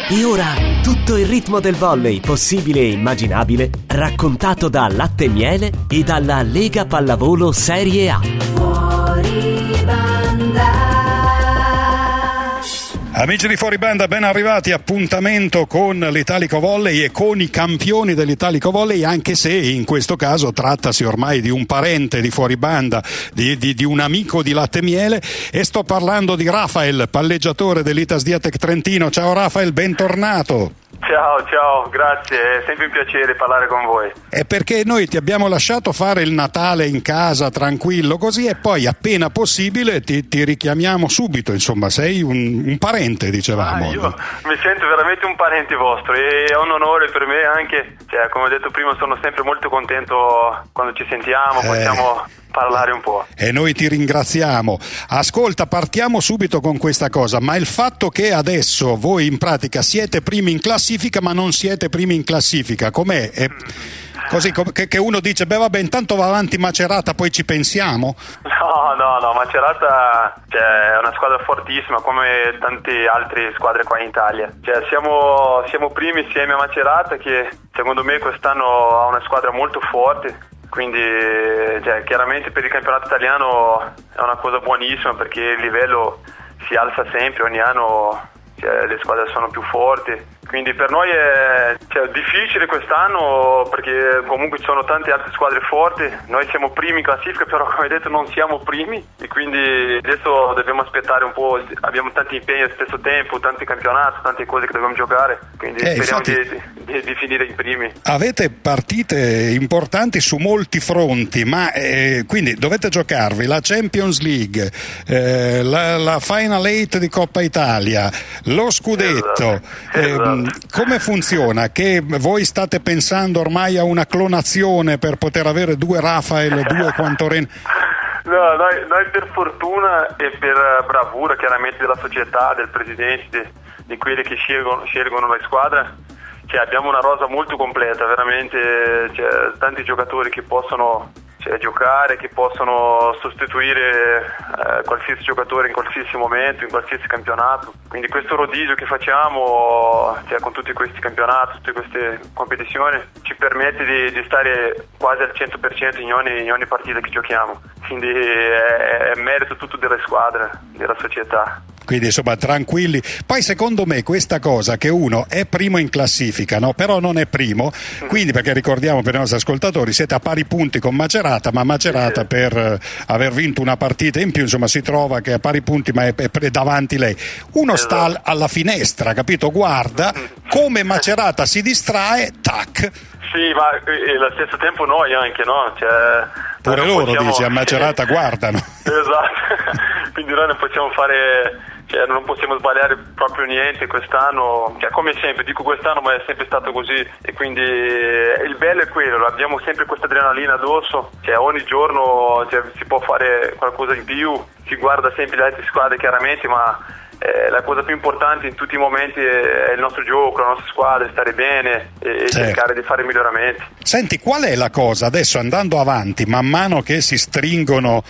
E ora tutto il ritmo del volley possibile e immaginabile raccontato da Latte e Miele e dalla Lega Pallavolo Serie A. Fuori banda. Amici di Fuori Banda, ben arrivati. Appuntamento con l'Italico Volley e con i campioni dell'Italico Volley, anche se in questo caso trattasi ormai di un parente di Fuori Banda, di un amico di Latte e Miele, e sto parlando di Rafael, palleggiatore dell'Itas Diatec Trentino. Ciao Rafael, bentornato. Ciao, grazie, è sempre un piacere parlare con voi. È perché noi ti abbiamo lasciato fare il Natale in casa tranquillo così, e poi appena possibile ti richiamiamo subito, insomma sei un parente, dicevamo. Io mi sento veramente un parente vostro e è un onore per me anche, come ho detto prima, sono sempre molto contento quando ci sentiamo, possiamo parlare un po'. E noi ti ringraziamo. Ascolta, partiamo subito con questa cosa, ma il fatto che adesso voi in pratica siete primi in classifica ma non siete primi in classifica, com'è? Così che uno dice, vabbè, intanto va avanti Macerata, poi ci pensiamo? No, Macerata è una squadra fortissima come tante altre squadre qua in Italia. Siamo primi insieme a Macerata, che secondo me quest'anno ha una squadra molto forte. Quindi chiaramente per il campionato italiano è una cosa buonissima, perché il livello si alza sempre, ogni anno le squadre sono più forti. Quindi per noi è difficile quest'anno, perché comunque ci sono tante altre squadre forti. Noi siamo primi in classifica, però come detto non siamo primi, e quindi adesso dobbiamo aspettare un po'. Abbiamo tanti impegni allo stesso tempo, tanti campionati, tante cose che dobbiamo giocare, quindi speriamo di finire i primi. Avete partite importanti su molti fronti, ma quindi dovete giocarvi la Champions League, la Final 8 di Coppa Italia, lo scudetto. Esatto. Come funziona? Che voi state pensando ormai a una clonazione per poter avere due Rafael, due Quantorena? No, noi per fortuna e per bravura chiaramente della società, del presidente, di quelli che scelgono la squadra, abbiamo una rosa molto completa, veramente tanti giocatori che possono giocare, che possono sostituire qualsiasi giocatore in qualsiasi momento, in qualsiasi campionato. Quindi questo rodiggio che facciamo con tutti questi campionati, tutte queste competizioni, ci permette di stare quasi al 100% in ogni partita che giochiamo. Quindi è merito tutto delle squadre, della società. Quindi insomma tranquilli. Poi secondo me questa cosa che uno è primo in classifica, no? Però non è primo, quindi, perché ricordiamo per i nostri ascoltatori, siete a pari punti con Macerata, ma Macerata per aver vinto una partita in più, insomma si trova che è a pari punti ma è davanti lei. Uno sta alla finestra, capito? Guarda come Macerata si distrae, tac. Sì, ma allo stesso tempo noi anche, no? Pure loro, dici, a Macerata guardano. Esatto, quindi noi non possiamo fare, non possiamo sbagliare proprio niente quest'anno, come sempre, dico quest'anno, ma è sempre stato così, e quindi il bello è quello, abbiamo sempre questa adrenalina addosso, ogni giorno si può fare qualcosa in più, si guarda sempre le altre squadre chiaramente, ma la cosa più importante in tutti i momenti è il nostro gioco, la nostra squadra, stare bene e cercare di fare miglioramenti. Senti, qual è la cosa adesso, andando avanti, man mano che si stringono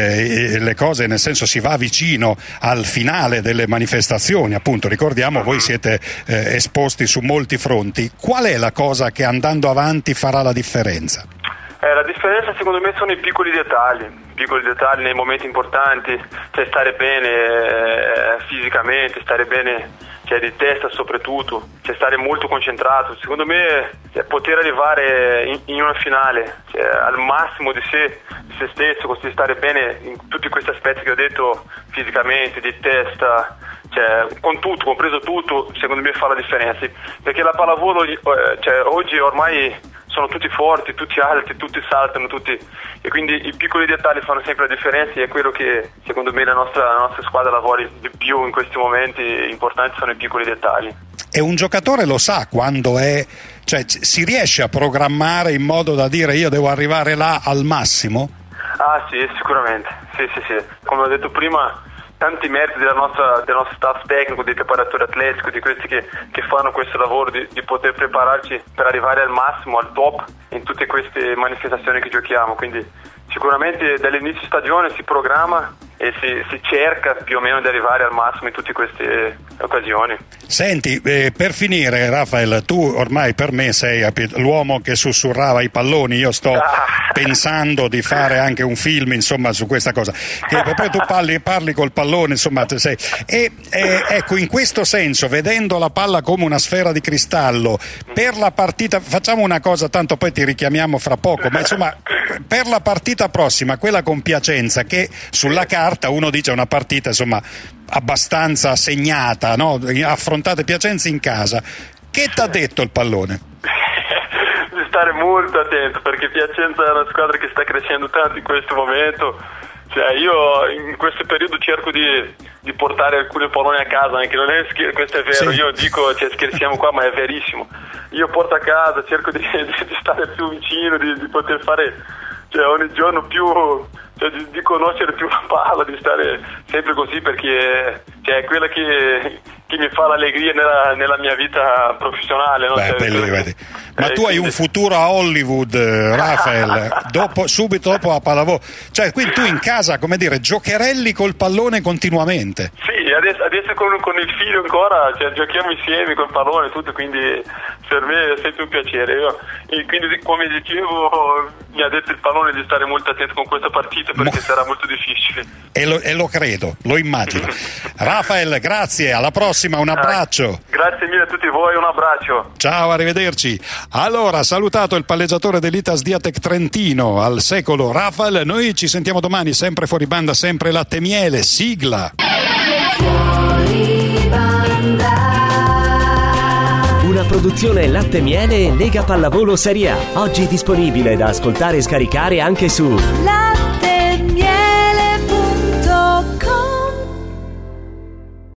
le cose, nel senso si va vicino al finale delle manifestazioni, appunto, ricordiamo, voi siete esposti su molti fronti, qual è la cosa che andando avanti farà la differenza? La differenza secondo me sono i piccoli dettagli nei momenti importanti, stare bene fisicamente, stare bene di testa soprattutto, stare molto concentrato. Secondo me poter arrivare in una finale al massimo di se stesso, così stare bene in tutti questi aspetti che ho detto, fisicamente, di testa, con tutto, compreso tutto, secondo me fa la differenza, perché la pallavolo oggi ormai sono tutti forti, tutti alti, tutti saltano, e quindi i piccoli dettagli fanno sempre la differenza, e è quello che secondo me la nostra squadra lavora di più in questi momenti importanti, sono i piccoli dettagli. E un giocatore lo sa quando si riesce a programmare in modo da dire io devo arrivare là al massimo? Ah sì, sicuramente, sì. Come ho detto prima, tanti meriti del nostro staff tecnico, dei preparatori atletici, di questi che fanno questo lavoro di poter prepararci per arrivare al massimo, al top in tutte queste manifestazioni che giochiamo. Quindi sicuramente dall'inizio stagione si programma e si cerca più o meno di arrivare al massimo in tutte queste occasioni. Senti, per finire, Rafael, tu ormai per me sei l'uomo che sussurrava i palloni. Io sto pensando di fare anche un film, insomma, su questa cosa, che poi tu parli col pallone, insomma, ecco, in questo senso, vedendo la palla come una sfera di cristallo, per la partita, facciamo una cosa, tanto poi ti richiamiamo fra poco, ma insomma, per la partita prossima, quella con Piacenza, che sulla carta uno dice una partita, insomma, abbastanza segnata, no? Affrontate Piacenza in casa, che t'ha detto il pallone? Di stare molto attento, perché Piacenza è una squadra che sta crescendo tanto in questo momento. Cioè, io in questo periodo cerco di portare alcuni palloni a casa, anche non è questo è vero, sì. Io dico, scherziamo qua, ma è verissimo. Io porto a casa, cerco di stare più vicino, di poter fare, ogni giorno più, di conoscere più la palla, di stare sempre così, perché è quella che mi fa l'allegria nella mia vita professionale, no? Ma tu hai un futuro a Hollywood, Rafael, subito dopo a pallavolo, quindi tu in casa, come dire, giocherelli col pallone continuamente. Sì, adesso con il figlio ancora, giochiamo insieme col pallone e tutto, quindi per me è sempre un piacere. E quindi, come dicevo, mi ha detto il pallone di stare molto attento con questa partita, perché sarà molto difficile. E lo credo, lo immagino. Rafael, grazie, alla prossima, un abbraccio. Grazie mille a tutti voi, un abbraccio. Ciao, arrivederci. Allora, salutato il palleggiatore dell'Itas Diatec Trentino al secolo Rafael, noi ci sentiamo domani, sempre fuori banda, sempre latte e miele, sigla. Fuori banda. Una produzione Latte e Miele e Lega Pallavolo Serie A. Oggi disponibile da ascoltare e scaricare anche su